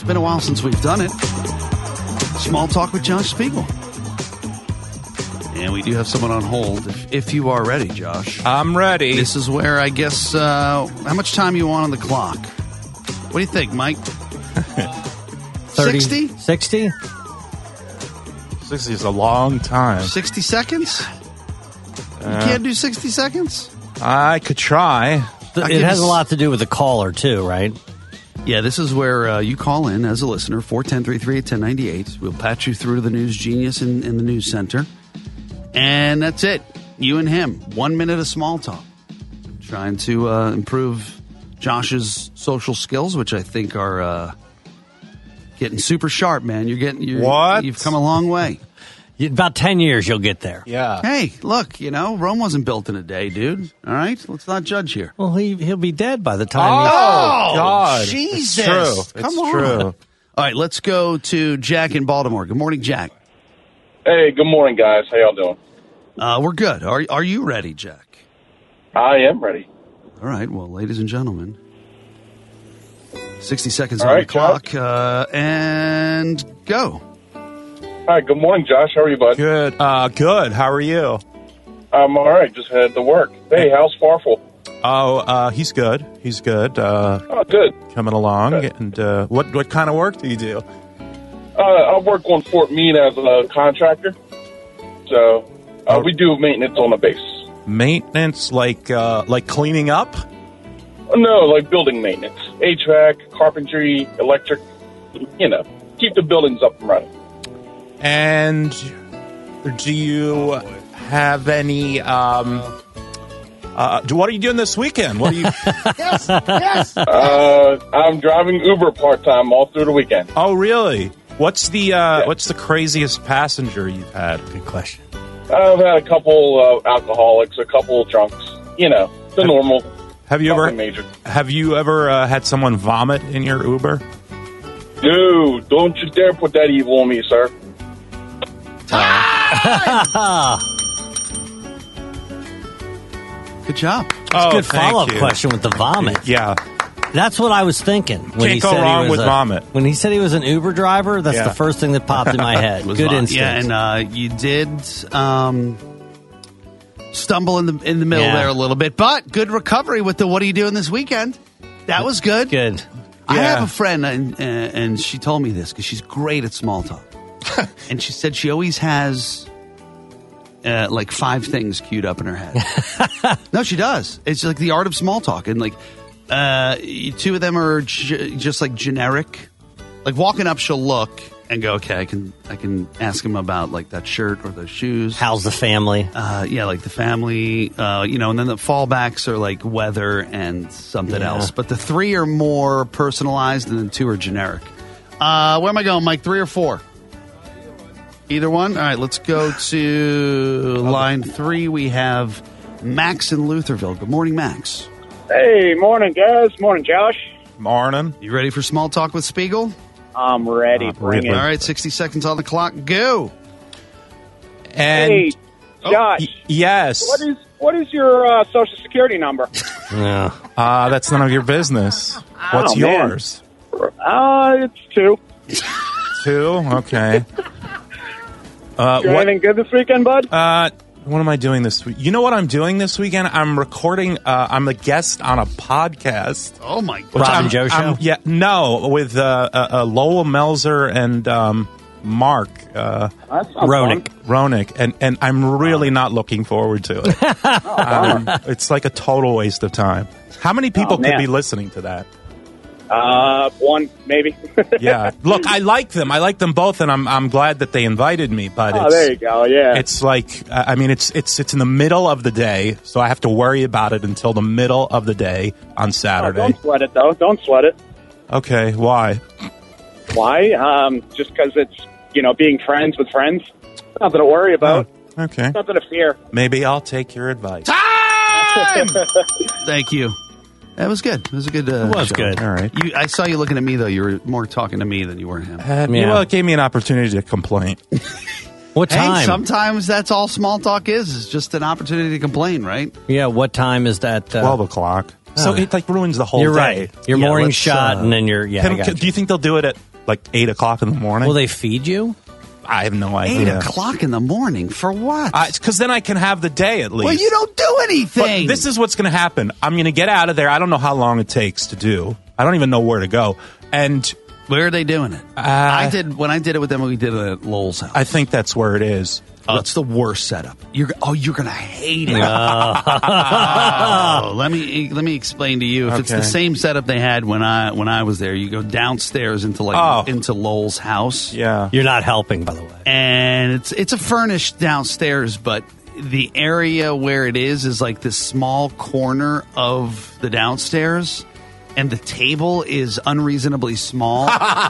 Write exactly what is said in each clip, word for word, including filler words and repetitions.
It's been a while since we've done it. Small Talk with Josh Spiegel. And we do have someone on hold. If, if you are ready, Josh. I'm ready. This is where, I guess, uh, how much time you want on the clock? What do you think, Mike? sixty? sixty? sixty is a long time. sixty seconds? You Uh, can't do sixty seconds? I could try. It has a lot to do with the caller, too, right? Yeah, this is where uh, you call in as a listener, four one zero, three three eight, one zero nine eight. We'll patch you through to the news genius in, in the news center. And that's it. You and him. One minute of small talk. Trying to uh, improve Josh's social skills, which I think are uh, getting super sharp, man. You're getting you're, What? You've come a long way. About ten years, you'll get there. Yeah. Hey, look, you know, Rome wasn't built in a day, dude. All right? Let's not judge here. Well, he, he'll be dead by the time Oh, he... God. Jesus. It's true. Come it's on. true. All right, let's go to Jack in Baltimore. Good morning, Jack. Hey, good morning, guys. How y'all doing? Uh, we're good. Are, are you ready, Jack? I am ready. All right. Well, ladies and gentlemen, sixty seconds All on right, the clock, uh, and go. Hi, good morning, Josh. How are you, bud? Good. Uh, good. How are you? I'm all right. Just headed to work. Hey, how's Farfel? Oh, uh, he's good. He's good. Uh, Oh, good. coming along. Good. And uh, what what kind of work do you do? Uh, I work on Fort Meade as a contractor. So uh, we do maintenance on the base. Maintenance, like uh, like cleaning up. No, like building maintenance. H V A C, carpentry, electric, you know, keep the buildings up and running. And do you have any? Um, uh, do, what are you doing this weekend? What are you? Yes, yes. Uh, I'm driving Uber part-time all through the weekend. Oh, really? What's the uh, Yeah. what's the craziest passenger you've had? Good question. I've had a couple uh, alcoholics, a couple drunks, you know, the normal. Have you Nothing ever major. have you ever uh, had someone vomit in your Uber? Dude, don't you dare put that evil on me, sir. Good job. Oh, Good thank follow-up you. question with the vomit. Yeah. That's what I was thinking. When Can't he go said he wrong was with a- vomit. When he said he was an Uber driver, that's Yeah. the first thing that popped in my head. Was Good fun. instinct. Yeah, and uh, you did um, stumble in the in the middle Yeah. there a little bit, but good recovery with the "What are you doing this weekend?" That was good. Good. I Yeah. have a friend, and, uh, and she told me this because she's great at small talk, and she said she always has uh, like five things queued up in her head. No, she does. It's like the art of small talk, and like uh, two of them are j- just like generic. Like walking up, she'll look and go, "Okay, I can I can ask him about like that shirt or those shoes." How's the family? Uh, yeah, like the family, uh, you know, and then the fallbacks are like weather and something Yeah. else. But the three are more personalized, and then two are generic. Uh, where am I going, Mike? Three or four? Either one? All right, let's go to line three. We have Max in Lutherville. Good morning, Max. Hey, morning, guys. Morning, Josh. Morning. You ready for small talk with Spiegel? I'm ready. Uh, Bring really? All it. right, sixty seconds on the clock. Go. And Hey, Josh. y- yes, What is what is your uh, social security number? Yeah. uh, that's none of your business. What's Oh, man. yours? Uh, it's two. Two. Okay. Uh, You what? anything good this weekend, bud? Uh, what am I doing this week? You know what I'm doing this weekend? I'm recording. Uh, I'm a guest on a podcast. Oh, my Which Rob I'm- and Joe I'm- show? Yeah, no, with uh, uh, uh, Lola Melzer and um, Mark uh, That sounds Ronick. Ronick, and and I'm really not looking forward to it. um, it's like a total waste of time. How many people Oh, could man. be listening to that? fun. Uh, one maybe. Yeah, look, I like them. I like them both, and I'm I'm glad that they invited me. But Oh, it's, there you go. Yeah. It's like, I mean, it's it's it's in the middle of the day, so I have to worry about it until the middle of the day on Oh, Saturday. don't sweat it though. Don't sweat it. Okay, why? Why? Um, just because it's you know being friends with friends. Nothing to worry about. Oh, okay, Nothing to fear. maybe I'll take your advice. Time! Thank you. That was good. It was a good. Uh, It was show. good. All right. You, I saw you looking at me though. You were more talking to me than you were him. Uh, Yeah. Well, it gave me an opportunity to complain. What time? Hey, sometimes that's all small talk is. Is just an opportunity to complain, right? yeah, what time is that? Uh, Twelve o'clock. So Oh. it like ruins the whole You're day. right. Your Yeah, morning let's, shot, uh, and then your yeah. Can- I got can- you. do you think they'll do it at like eight o'clock in the morning. Will they feed you? I have no Eight idea. o'clock in the morning for what? Because then I can have the day at least. well, you don't do anything. But this is what's going to happen. I'm going to get out of there. I don't know how long it takes to do. I don't even know where to go. And Where are they doing it? Uh, I did when I did it with them. We did it at Lowell's house. I think that's where it is. Oh, it's the worst setup. You're oh, you're gonna hate it. Oh, let me let me explain to you. If it's Okay. the same setup they had when I when I was there, you go downstairs into like Oh. into Lowell's house. Yeah. You're not helping, by the way. And it's it's a furnished downstairs, but the area where it is is like this small corner of the downstairs. And the table is unreasonably small,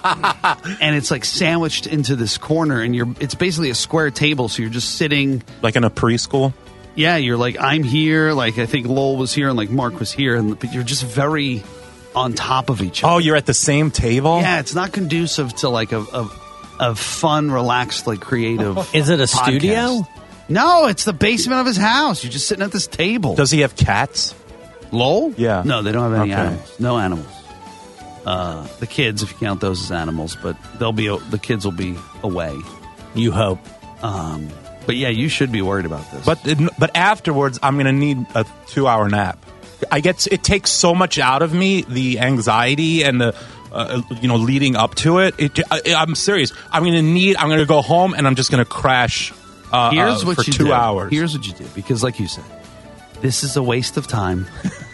and it's like sandwiched into this corner, and you're it's basically a square table, so you're just sitting. Like in a preschool? Yeah, you're like I'm here, like I think Lowell was here, and like Mark was here, and but you're just very on top of each other. Oh, you're at the same table? Yeah, it's not conducive to like a a, a fun, relaxed, like creative. Is it a podcast. studio? No, it's the basement of his house. You're just sitting at this table. Does he have cats? Lowell? Yeah. No, they don't have any Okay. animals. No animals. Uh, the kids, if you count those as animals, but they'll be the kids will be away. You hope. Um, but yeah, you should be worried about this. But but afterwards, I'm going to need a two-hour nap. I get it takes so much out of me, the anxiety and the uh, you know leading up to it. it I, I'm serious. I'm going to need. I'm going to go home and I'm just going to crash. Uh, here's uh, what for you two do. hours. Here's what you do, because like you said, this is a waste of time.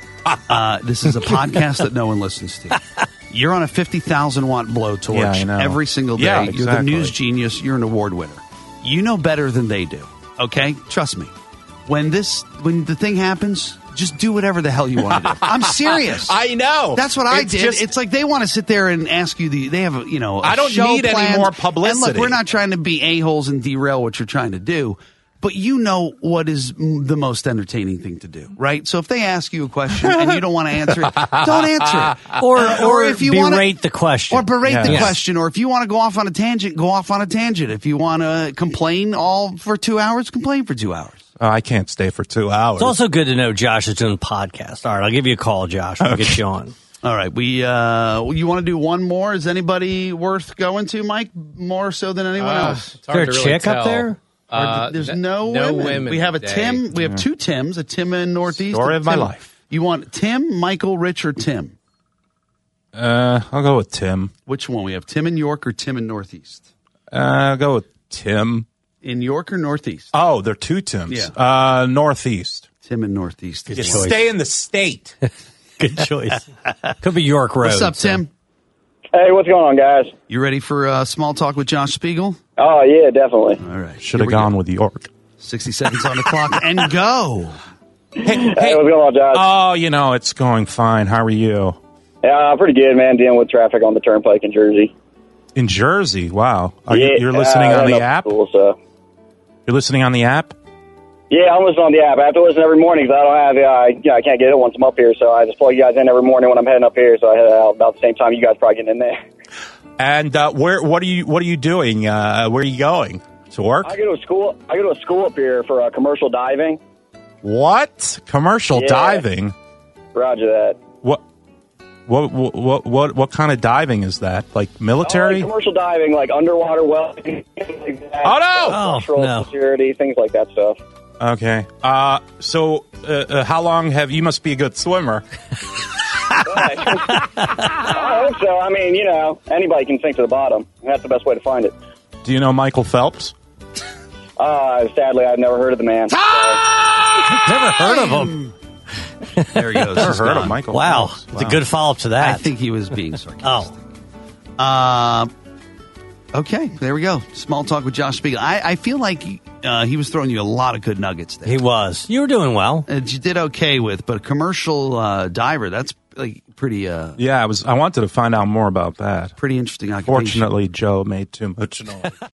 uh, this is a podcast that no one listens to. You're on a fifty thousand watt blowtorch Yeah, I know. every single day. Yeah, You're the exactly. news genius. You're an award winner. You know better than they do. Okay, trust me. When this, when the thing happens, just do whatever the hell you want to do. I'm serious. I know. That's what I It's did. just- it's like they want to sit there and ask you the. They have, a, you know. I I don't need any more publicity. And look, we're not trying to be a holes and derail what you're trying to do, but you know what is m- the most entertaining thing to do, right? So if they ask you a question and you don't want to answer it, don't answer it. Or, Uh, or, if you berate wanna, the question. or berate the Yes. question, or if you want to go off on a tangent, go off on a tangent. If you want to complain all for two hours, complain for two hours. Oh, I can't stay for two hours. It's also good to know Josh is doing a podcast. All right, I'll give you a call, Josh. We'll get you on. All right, we. Uh, you want to do one more? Is anybody worth going to, Mike? More so than anyone Uh, else? it's hard Is there a to really chick up tell. there? Uh, There's n- no, no women. women We have a today. Tim. We have two Tims. A Tim in Northeast. Story a of my Tim. life. You want Tim, Michael, Rich, or Tim? uh, I'll go with Tim. Which one? We have Tim in York or Tim in Northeast? Uh, I'll go with Tim. In York or Northeast? Oh, they're two Tims. Yeah. Uh, Northeast. Tim in Northeast. You choice. stay in the state. Good choice. Could be York Road. What's up, so- Tim? Hey, what's going on, guys? You ready for uh, small talk with Josh Spiegel? Oh, yeah, definitely. All right. Should Here have we gone go. with York. sixty seconds on the clock and go. Hey, Hey, hey. what's going on, Josh? Oh, you know, it's going fine. How are you? Yeah, pretty good, man, dealing with traffic on the turnpike in Jersey. In Jersey. Wow. Are yeah, you, you're listening uh, on the that's app? Cool, so. You're listening on the app? Yeah, I'm listening on the app. I have to listen every morning because I don't have, uh, I, you know, I can't get it once I'm up here, so I just plug you guys in every morning when I'm heading up here, so I head out about the same time you guys probably getting in there. And uh, where? What are you? What are you doing? Uh, where are you going to work? I go to a school. I go to a school up here for uh, commercial diving. What commercial Yeah. diving? Roger that. What? What? What? What? What kind of diving is that? Like Oh, military? like commercial diving, like underwater welding, things like that. Oh, no! Oh, Structural no. security, things like that stuff. Okay. Uh, so, uh, uh, how long have you? Must be a good swimmer. I hope so. I mean, you know, anybody can sink to the bottom. That's the best way to find it. Do you know Michael Phelps? Uh, sadly, I've never heard of the man. Never heard of him. There he goes. Never He's heard gone. of Michael. Wow. Phelps. It's a good follow-up to that. I think he was being sarcastic. Oh. Um, okay, there we go. Small talk with Josh Spiegel. I, I feel like uh, he was throwing you a lot of good nuggets there. He was. You were doing well. That you did okay with, but a commercial uh, diver, that's like pretty uh, Yeah, I was. I wanted to find out more about that. pretty interesting occupation. Fortunately, Joe made too much noise.